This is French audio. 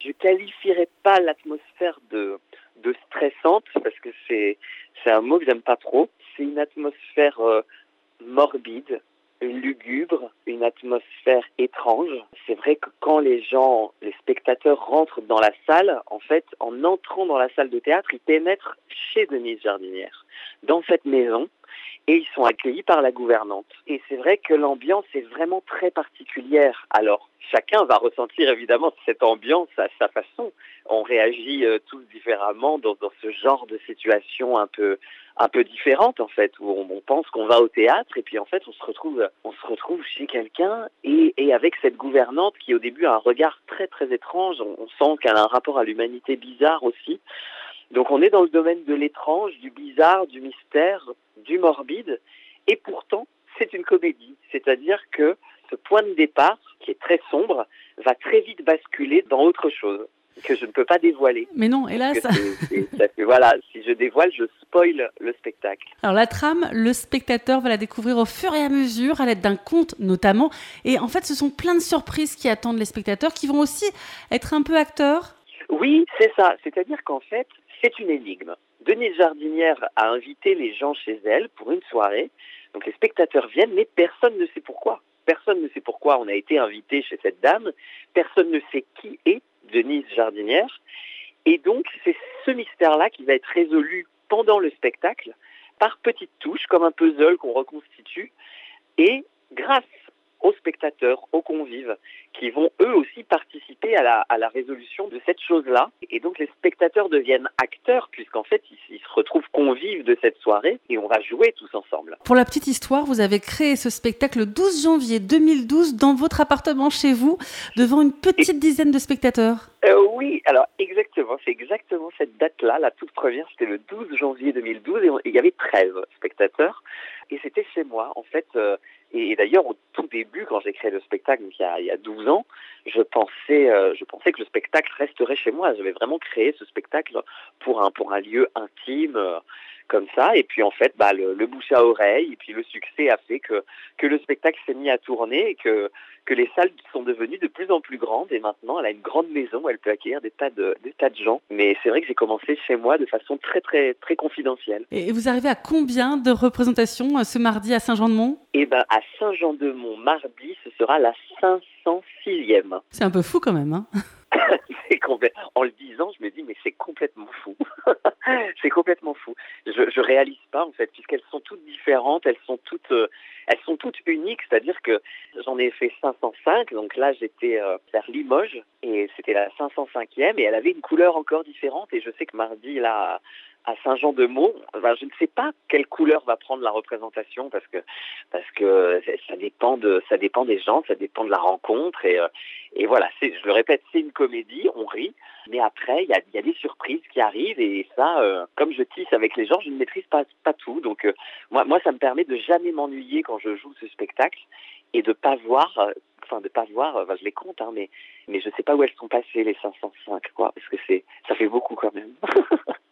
je qualifierais pas l'atmosphère de stressante, parce que c'est un mot que j'aime pas trop. C'est une atmosphère morbide, lugubre, une atmosphère étrange. C'est vrai que quand les spectateurs rentrent dans la salle, en fait, en entrant dans la salle de théâtre, ils pénètrent chez Denise Jardinière, dans cette maison, et ils sont accueillis par la gouvernante. Et c'est vrai que l'ambiance est vraiment très particulière. Alors, chacun va ressentir évidemment cette ambiance à sa façon. On réagit tous différemment dans ce genre de situation un peu différente en fait, où on pense qu'on va au théâtre et puis en fait on se retrouve chez quelqu'un et avec cette gouvernante qui au début a un regard très très étrange. On sent qu'elle a un rapport à l'humanité bizarre aussi. Donc on est dans le domaine de l'étrange, du bizarre, du mystère, du morbide, et pourtant c'est une comédie. C'est-à-dire que ce point de départ, qui est très sombre, va très vite basculer dans autre chose que je ne peux pas dévoiler. Mais non, hélas. Voilà, si je dévoile, je spoil le spectacle. Alors la trame, le spectateur va la découvrir au fur et à mesure, à l'aide d'un conte notamment. Et en fait, ce sont plein de surprises qui attendent les spectateurs, qui vont aussi être un peu acteurs. Oui, c'est ça. C'est-à-dire qu'en fait, c'est une énigme. Denise Jardinière a invité les gens chez elle pour une soirée. Donc les spectateurs viennent, mais personne ne sait pourquoi. Personne ne sait pourquoi on a été invité chez cette dame. Personne ne sait qui est Denise Jardinière. Et donc, c'est ce mystère-là qui va être résolu pendant le spectacle, par petites touches, comme un puzzle qu'on reconstitue. Et grâce aux spectateurs, aux convives, qui vont eux aussi participer à la résolution de cette chose-là. Et donc les spectateurs deviennent acteurs, puisqu'en fait ils se retrouvent convives de cette soirée et on va jouer tous ensemble. Pour la petite histoire, vous avez créé ce spectacle le 12 janvier 2012 dans votre appartement chez vous, devant une petite dizaine de spectateurs. Oui, alors exactement, c'est exactement cette date-là, la toute première, c'était le 12 janvier 2012 et il y avait 13 spectateurs. Et c'était chez moi, en fait. Et d'ailleurs, au tout début, quand j'ai créé le spectacle, donc il y a 12 ans, je pensais que le spectacle resterait chez moi. J'avais vraiment créé ce spectacle pour un lieu intime, comme ça. Et puis en fait, le bouche à oreille et puis le succès a fait que le spectacle s'est mis à tourner et que les salles sont devenues de plus en plus grandes. Et maintenant, elle a une grande maison où elle peut accueillir des tas de gens. Mais c'est vrai que j'ai commencé chez moi de façon très très très confidentielle. Et vous arrivez à combien de représentations ce mardi à Saint-Jean-de-Mont ? À Saint-Jean-de-Mont, mardi, ce sera la 506e. C'est un peu fou quand même, hein. En le disant, je me dis, mais c'est complètement fou. C'est complètement fou. Je réalise pas, en fait, puisqu'elles sont toutes différentes, elles sont toutes uniques, c'est-à-dire que j'en ai fait 505, donc là, j'étais vers Limoges, et c'était la 505e, et elle avait une couleur encore différente, et je sais que mardi, là, à Saint-Jean-de-Mont, je ne sais pas quelle couleur va prendre la représentation parce que ça dépend des gens, ça dépend de la rencontre et voilà, je le répète, c'est une comédie, on rit, mais après il y a des surprises qui arrivent et ça, comme je tisse avec les gens, je ne maîtrise pas tout, donc moi ça me permet de jamais m'ennuyer quand je joue ce spectacle et de pas voir, je les compte, hein, mais je sais pas où elles sont passées les 505 quoi, parce que ça fait beaucoup quand même.